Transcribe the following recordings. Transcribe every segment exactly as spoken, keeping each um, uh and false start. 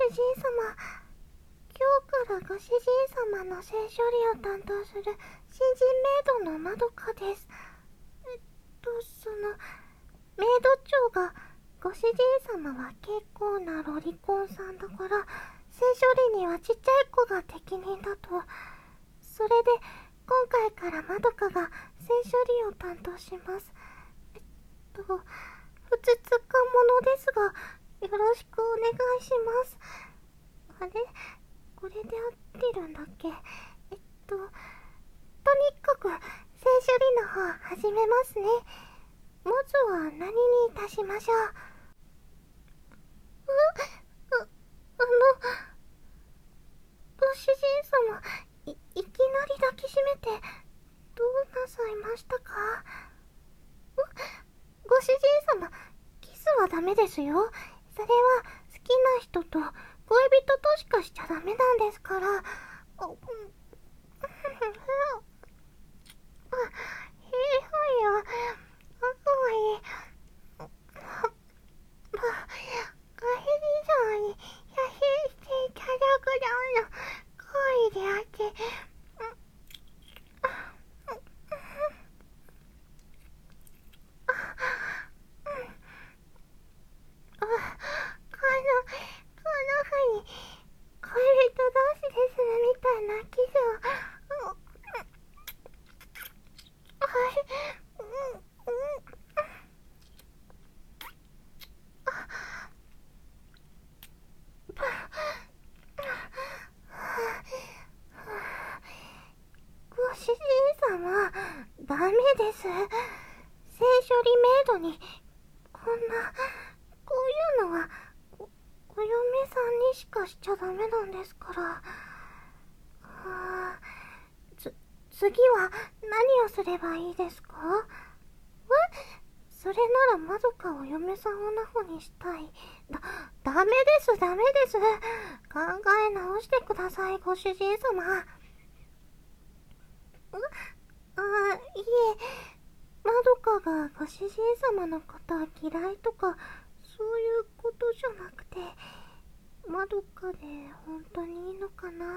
主人様、今日からご主人様の性処理を担当する新人メイドのまどかです。えっと、その、メイド長が、ご主人様は結構なロリコンさんだから、性処理にはちっちゃい子が適任だと。それで、今回からまどかが性処理を担当します。えっと、ふつつか者ですが、よろしくお願いします。あれ？これで合ってるんだっけ？えっと、とにかく、性処理の方始めますね。まずは何にいたしましょう。あ、あ、あの、ご主人様、い、いきなり抱きしめて、どうなさいましたか？ご主人様、キスはダメですよ。それは好きな人と恋人としかしちゃダメなんですから。あ、うん、あ、いいわよ。あ、かわいい。ま、ま、ご主人様に写真していただくための行為であって、あ、この、このふうに、恋人同士でするみたいなキスを、はい、うん、うん、ご主人様、ダメです。性処理メイドに、こんな、こういうのは、お、お嫁さんにしかしちゃダメなんですから。はあ、つ、次は何をすればいいですか？え？それならまどかお嫁さんをナホにしたい。だ、ダメです、ダメです。考え直してください、ご主人様。あ、あ、いえ、まどかがご主人様のことは嫌いとか、そういうことじゃなくて、まどかで本当にいいのかなって。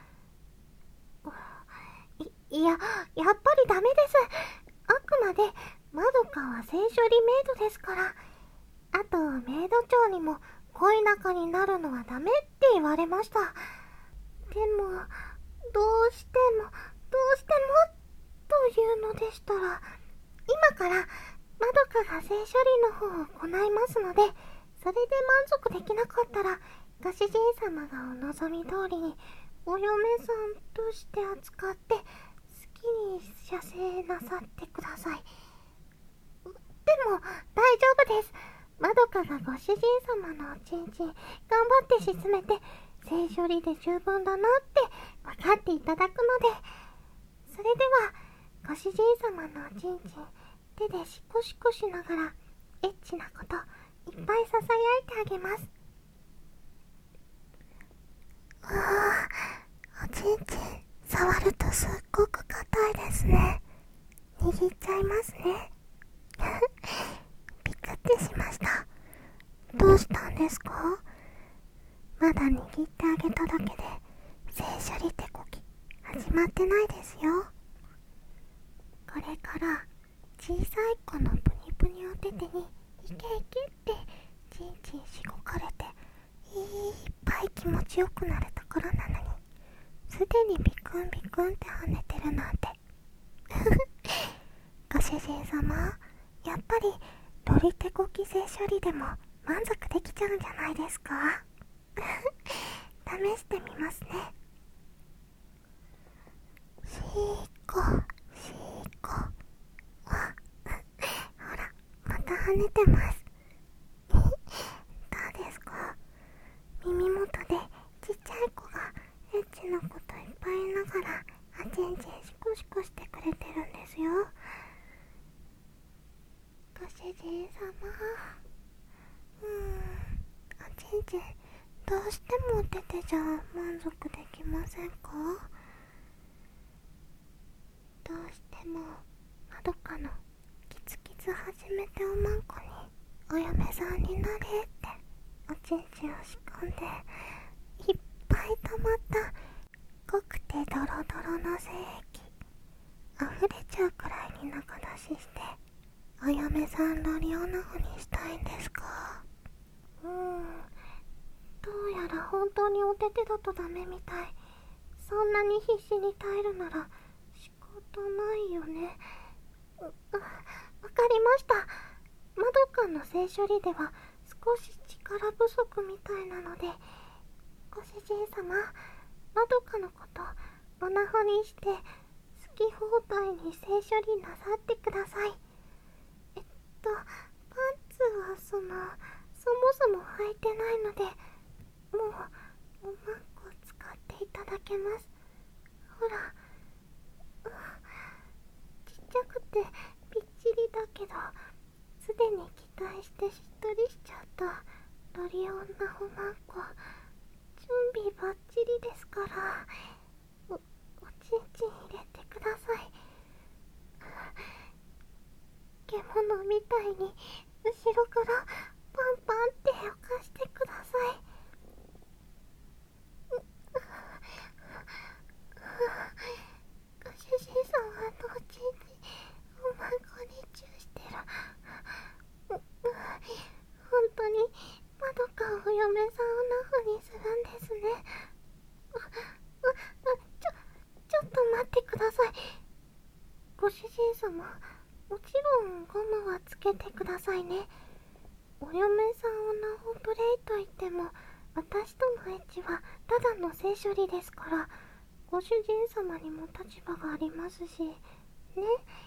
い、いや、やっぱりダメです。あくまで、まどかは性処理メイドですから。あと、メイド長にも恋仲になるのはダメって言われました。でも、どうしても、どうしても、というのでしたら、今から、まどかが性処理の方を行いますので、それで満足できなかったら、ご主人様がお望み通りに、お嫁さんとして扱って、好きに射精なさってください。でも、大丈夫です。まどかがご主人様のおちんちん、頑張って沈めて、性処理で十分だなって分かっていただくので、それでは、ご主人様のおちんちん、手でシコシコしながら、エッチなこと、いっぱいささやいてあげます。ああ、おちんちん、触るとすっごく硬いですね。握っちゃいますね。びっくってしました。どうしたんですか？まだ握ってあげただけで、性処理手こき、始まってないですよ。これから、小さい子のプニプニを手手に、いけいけって、ちんちんしごかれて、いっぱい気持ちよくなるところなのに、すでにビクンビクンって跳ねてるなんて。ご主人様、やっぱりロリ手こき性処理でも満足できちゃうんじゃないですか？試してみますね。しーこ、しーこ。あ、ほら、また跳ねてます。どうですか？耳元でちっちゃい子がエッチなこといっぱい言いながら、あちんちんシコシコしてくれてるんですよ。ご主人様、うーん、おちんちんどうしても手手じゃ満足できませんか？どうしてもまどかのキツキツ始めておまんこにお嫁さんになれっておちんちんをしか飲んで、いっぱい溜まった濃くてドロドロの精液溢れちゃうくらいに中出しして、お嫁さんロリオナホにしたいんですか？うーん、どうやら本当にお手手だとダメみたい。そんなに必死に耐えるなら仕方ないよね。うわかりました。マドカの性処理では少し力不足みたいなので、ご主人様、マドカのことオナホにして好き放題に性処理なさってください。えっとパンツはそのそもそも履いてないので、もうおまんこ使っていただけます。ほら、ちっちゃくてぴっちりだけど、すでに期待してしっとりしちゃったロリオンナホマンコ、準備バッチリですから、お、おちんちん入れてください。獣みたいに後ろからパンパンって浮かしてください。ご主人様のおちんちんおまんこにチューしてる。本当にまどかお嫁さんをナフにするんですね。あ、あ、ちょ、ちょっと待ってください。ご主人様、もちろんゴムはつけてくださいね。お嫁さんをナフプレイといっても、私とのエッチはただの性処理ですから、ご主人様にも立場がありますしね。え、ちょ、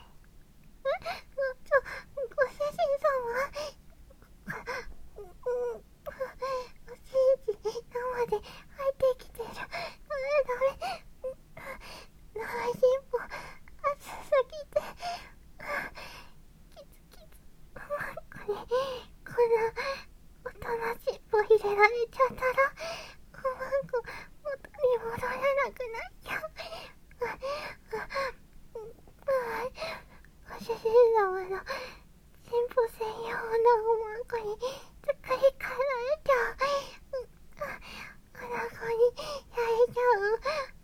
ご主人様、おちんちん生で入ってきてる。ダメダメ、内心も熱すぎて、キツキツおまんこにこんなおとなしっぽ入れられちゃったら、おまんこ元に戻らなくなっちゃう。ご主人様の進歩専用のおまんこに作り変えられちゃう。おなごに焼いちゃう。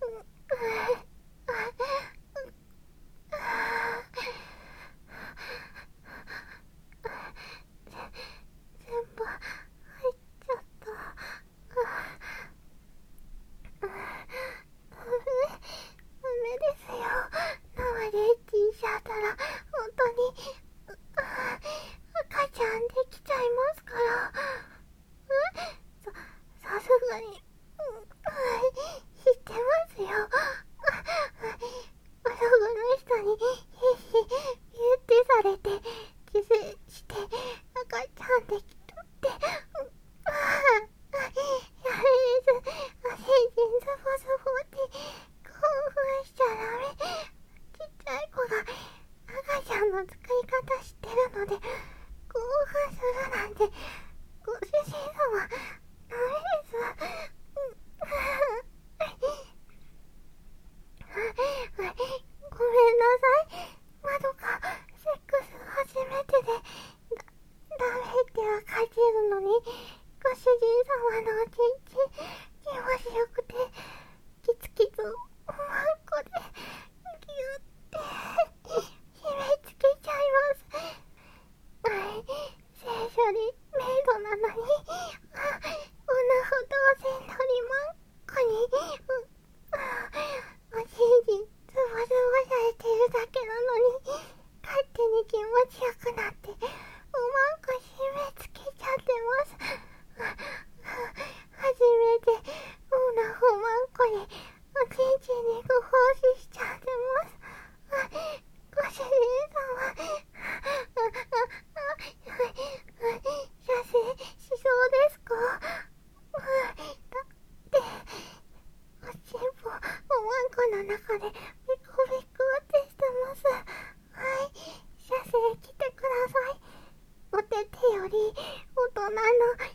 全部入っちゃった。ダメ、ダメですよ。生でエッチしちゃったら本当に赤ちゃんできちゃいますから。さ、さすがに知ってますよ。男の人に必死ビューティされてキスして赤ちゃんできるって。やめです。おちんちんズボズボって興奮しちゃダメ。ちっちゃい子が赤ちゃんの使い方知ってるので興奮するなんて、ご主人様ダメです。ごめんなさい。まどかセックス初めてでダメってわかってるのに、ご主人様のおちんちん気持ちよくてキツキツおまんこでギュって締め付けちゃいます。性処理メイドなのに、あ、おなほ同然のりまんこにおちんちんズボズボされてるだけなのに、勝手に気持ちよくなっておまんこ締め付けちゃってます。初めてオーナホマンコにおちんちんにご奉仕しちゃってます。ご主人様、射精しそうですか？だっておちんぽおまんこの中でビコビコってしてます。はい、射精来てください。お手手より大人の